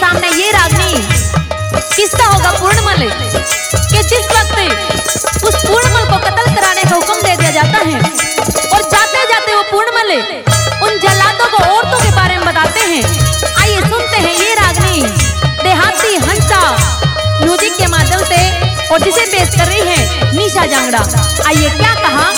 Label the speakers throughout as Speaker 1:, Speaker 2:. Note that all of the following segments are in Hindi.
Speaker 1: सामने ये रागनी किसका होगा पूर्णमल कि जिस वक्त उस पूर्णमल को कत्ल कराने का हुक्म दे दिया जाता है और जाते जाते वो पूर्णमल उन जल्लादों को औरतों के बारे में बताते हैं। आइए सुनते हैं ये रागनी देहाती हंसा म्यूजिक के माध्यम से और जिसे पेश कर रही है निशा जांगड़ा। आइए क्या कहा।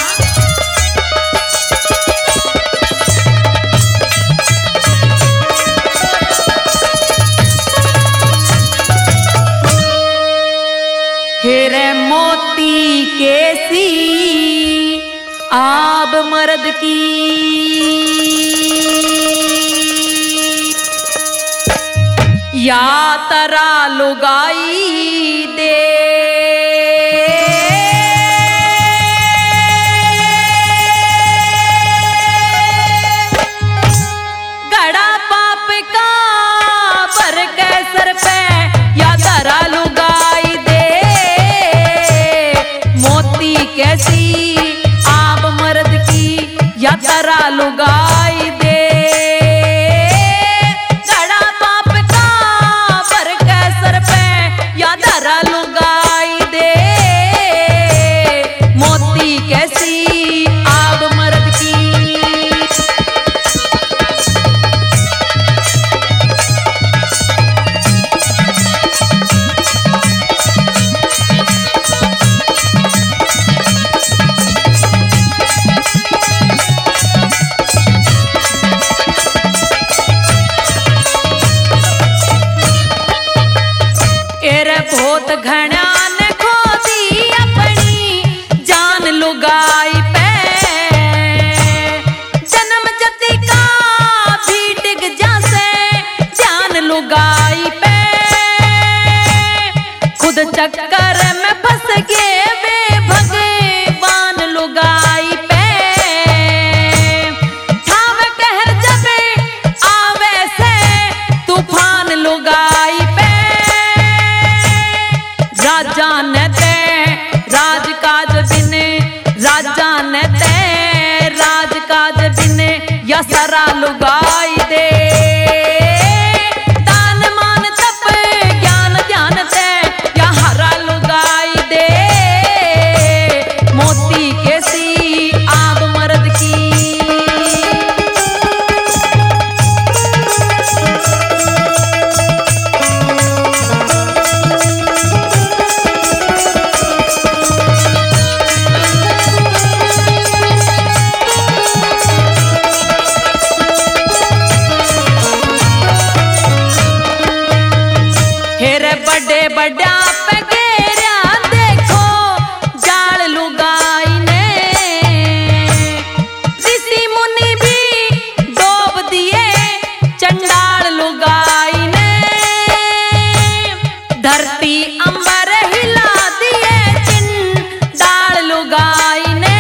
Speaker 1: हेरे मोती केसी आब मर्द की या तरा लुगाई दे गड़ा पाप का पर कैसर पे या तरा लुगाई दे मोती कैसी आब मर्द की या तरा लुगाई दे लुगाई दे मोती कैसी आब मर्द की। बहुत घना ने खो दी अपनी जान लुगाई पे जन्म जति का भी डिग जासे जान लुगाई पे खुद चक्कर में फंस गए वे भगवान लुगाई पे ठाव कहर जबे आवे से तूफान लुगाई पे राजा ने ते राजकाज बिन राजा ने ते राजकाज बिन या सरा लुगाई दे दान मान तप ज्ञान ध्यान ते या हरा लुगाई दे मोती कैसी आब मर्द की। बड़े बड़ा पगेरा देखो जाल लुगाई ने ऋषि मुनि भी डोब दिए चंडाल लुगाई ने धरती अंबर हिला दिए चिंडाल लुगाई ने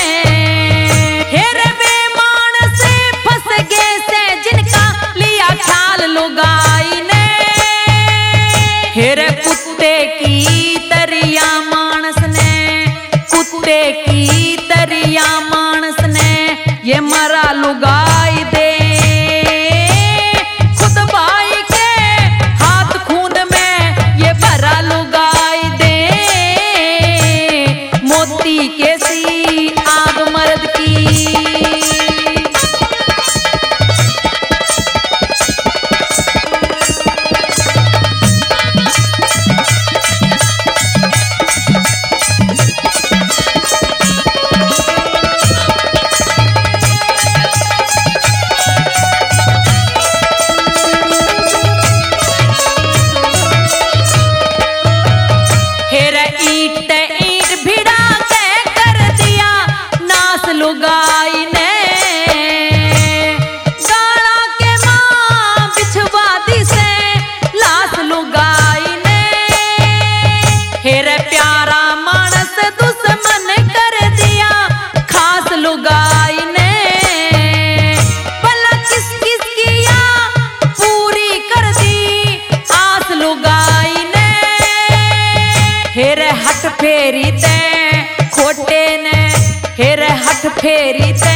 Speaker 1: हेरे वे मानस फंस गए से जिनका लिया ख्याल लुगाई ने हेरे कुत्ते की तरिया मानस ने कुत्ते की तरिया मानस ने ये मरा लुगाई दे खुद भाई के हाथ खून में ये भरा लुगाई दे मोती कैसी आग मर्द की। लुगाई ने गाला के मां बिछवा दी से लाश लुगाई ने हेरे प्यारा मानस दुश्मन कर दिया खास लुगाई ने भला किस किस किया पूरी कर दी आस लुगाई ने हेरे हट फेरी ते खोटे ने हेरे हट फेरी ते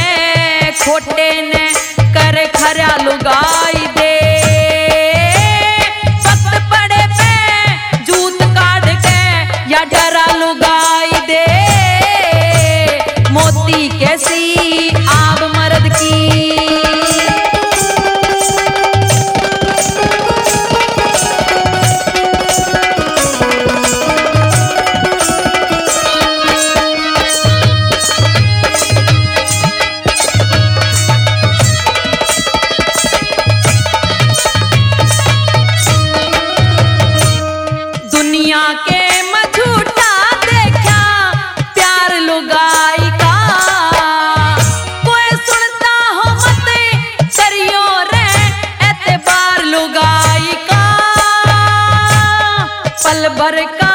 Speaker 1: खोटे ने करे खरा लुगाई दे कैसी आब मर्द की। दुनिया के मझूठा देखा प्यार लुगाई का, कोई सुनता हो मत करियो रे एतबार लुगाई का। पल भर का